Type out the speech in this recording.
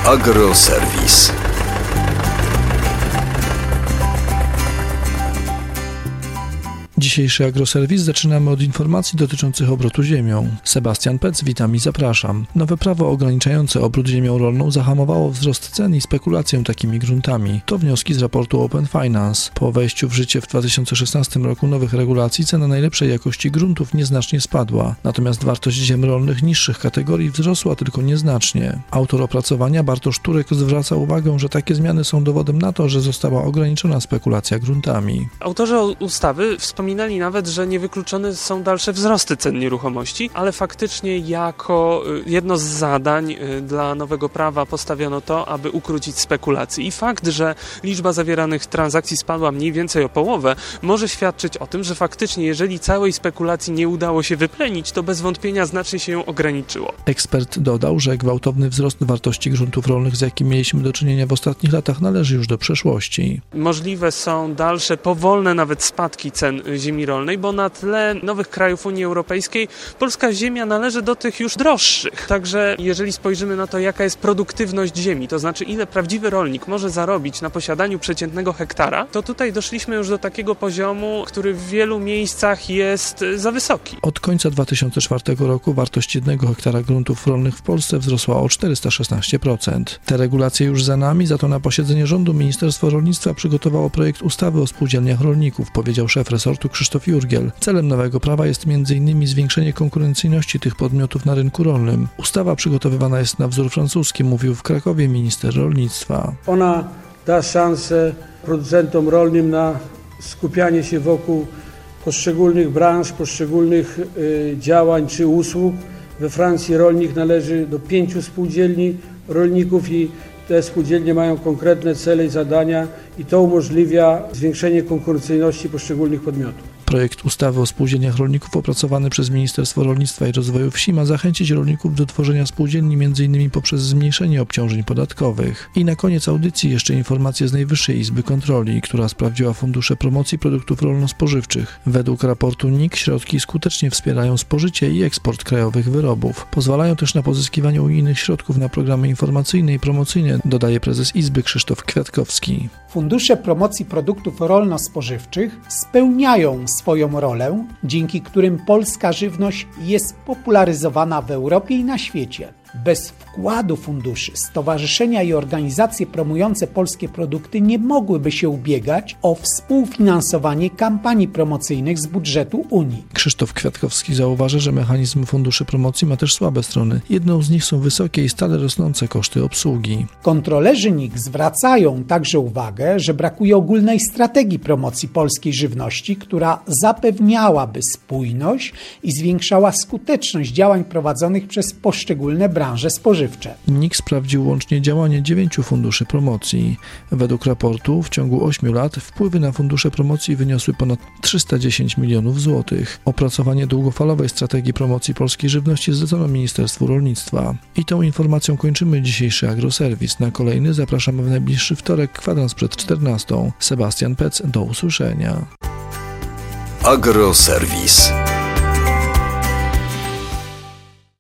Agroserwis. Dzisiejszy Agroserwis zaczynamy od informacji dotyczących obrotu ziemią. Sebastian Pec, witam i zapraszam. Nowe prawo ograniczające obrót ziemią rolną zahamowało wzrost cen i spekulację takimi gruntami. To wnioski z raportu Open Finance. Po wejściu w życie w 2016 roku nowych regulacji cena najlepszej jakości gruntów nieznacznie spadła. Natomiast wartość ziem rolnych niższych kategorii wzrosła tylko nieznacznie. Autor opracowania Bartosz Turek zwraca uwagę, że takie zmiany są dowodem na to, że została ograniczona spekulacja gruntami. Autorzy ustawy wspominali nawet, że niewykluczone są dalsze wzrosty cen nieruchomości, ale faktycznie jako jedno z zadań dla nowego prawa postawiono to, aby ukrócić spekulacje. I fakt, że liczba zawieranych transakcji spadła mniej więcej o połowę, może świadczyć o tym, że faktycznie jeżeli całej spekulacji nie udało się wyplenić, to bez wątpienia znacznie się ją ograniczyło. Ekspert dodał, że gwałtowny wzrost wartości gruntów rolnych, z jakim mieliśmy do czynienia w ostatnich latach, należy już do przeszłości. Możliwe są dalsze, powolne nawet spadki cen ziemi rolnej, bo na tle nowych krajów Unii Europejskiej polska ziemia należy do tych już droższych. Także jeżeli spojrzymy na to, jaka jest produktywność ziemi, to znaczy ile prawdziwy rolnik może zarobić na posiadaniu przeciętnego hektara, to tutaj doszliśmy już do takiego poziomu, który w wielu miejscach jest za wysoki. Od końca 2004 roku wartość 1 hektara gruntów rolnych w Polsce wzrosła o 416%. Te regulacje już za nami, za to na posiedzenie rządu Ministerstwo Rolnictwa przygotowało projekt ustawy o spółdzielniach rolników, powiedział szef resortu Krzysztof Jurgiel. Celem nowego prawa jest m.in. zwiększenie konkurencyjności tych podmiotów na rynku rolnym. Ustawa przygotowywana jest na wzór francuski, mówił w Krakowie minister rolnictwa. Ona da szansę producentom rolnym na skupianie się wokół poszczególnych branż, poszczególnych działań czy usług. We Francji rolnik należy do 5 spółdzielni rolników i te spółdzielnie mają konkretne cele i zadania i to umożliwia zwiększenie konkurencyjności poszczególnych podmiotów. Projekt ustawy o spółdzielniach rolników opracowany przez Ministerstwo Rolnictwa i Rozwoju Wsi ma zachęcić rolników do tworzenia spółdzielni m.in. poprzez zmniejszenie obciążeń podatkowych. I na koniec audycji jeszcze informacje z Najwyższej Izby Kontroli, która sprawdziła fundusze promocji produktów rolno-spożywczych. Według raportu NIK środki skutecznie wspierają spożycie i eksport krajowych wyrobów. Pozwalają też na pozyskiwanie unijnych środków na programy informacyjne i promocyjne, dodaje prezes Izby Krzysztof Kwiatkowski. Fundusze promocji produktów rolno-spożywczych spełniają swoją rolę, dzięki którym polska żywność jest popularyzowana w Europie i na świecie. Bez wkładu funduszy stowarzyszenia i organizacje promujące polskie produkty nie mogłyby się ubiegać o współfinansowanie kampanii promocyjnych z budżetu Unii. Krzysztof Kwiatkowski zauważa, że mechanizm funduszy promocji ma też słabe strony. Jedną z nich są wysokie i stale rosnące koszty obsługi. Kontrolerzy NIK zwracają także uwagę, że brakuje ogólnej strategii promocji polskiej żywności, która zapewniałaby spójność i zwiększała skuteczność działań prowadzonych przez poszczególne branże spożywcze. NIK sprawdził łącznie działanie 9 funduszy promocji. Według raportu w ciągu 8 lat wpływy na fundusze promocji wyniosły ponad 310 milionów złotych. Opracowanie długofalowej strategii promocji polskiej żywności zlecono Ministerstwu Rolnictwa. I tą informacją kończymy dzisiejszy Agroserwis. Na kolejny zapraszamy w najbliższy wtorek, kwadrans przed 14. Sebastian Pec, do usłyszenia. Agroserwis.